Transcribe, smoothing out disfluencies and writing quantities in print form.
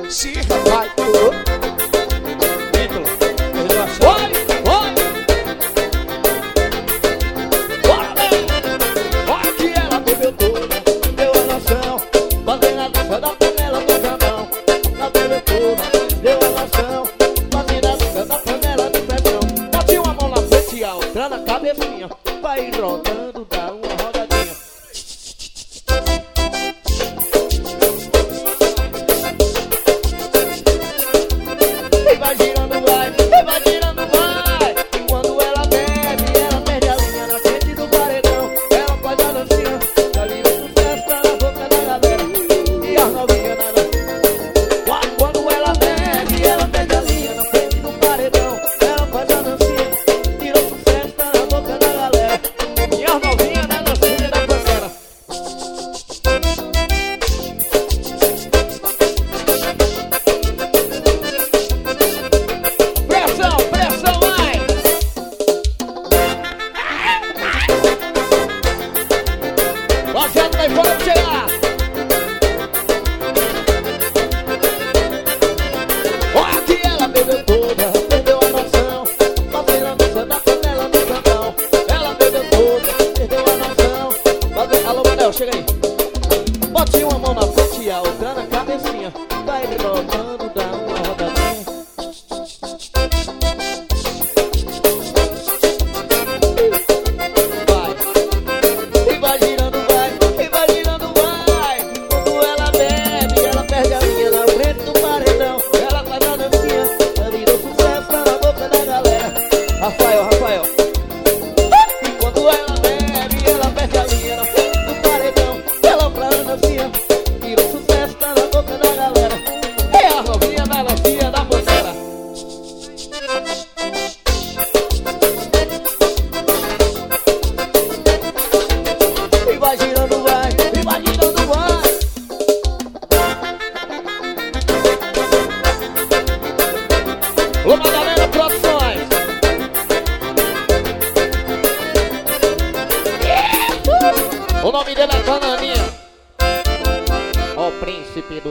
Se vai tudo. Título. Vai, vai. Bora, olha que ela bebeu toda, deu a noção, fazendo a dança da panela do camão. Ela bebeu toda, deu a noção, fazendo a dança da panela do pressão. Bote uma mão na frente e a outra na cabecinha, vai rodando, dá uma rodadinha. E vai girando, vai, e vai girando, vai. E quando ela bebe, ela perde a linha na frente do paredão. Ela faz a dancinha, já vira sucesso na boca da galera. E as novinhas na dança. Quando ela bebe, ela perde a linha na frente do paredão. Ela faz a dancinha, vira sucesso na boca da galera. E as novinhas na dancinha da panela. Pressão, pressão, vai! Fazendo daí fora chegar! Olha que ela bebeu toda, perdeu a noção, fazendo a dança da panela do canal. Ela bebeu toda, perdeu a noção, fazendo... Alô, Manel, chega aí! Bote uma mão na frente e a outra na cabecinha, vai rodando, dá uma rodadinha. E vai girando, vai, e vai girando, vai. Quando ela bebe, ela perde a linha na frente do paredão. Ela faz a dancinha, já virou sucesso na boca da galera. Rafael, Rafael. E quando ela bebe, ela perde a linha na frente do paredão. Ela faz a dancinha, virou sucesso na boca da galera. É a novinha da dancinha da panela. E vai girando, vai, e vai girando, vai. Ô Madalena Produções. O nome dele é Bananinha. Ó, o príncipe do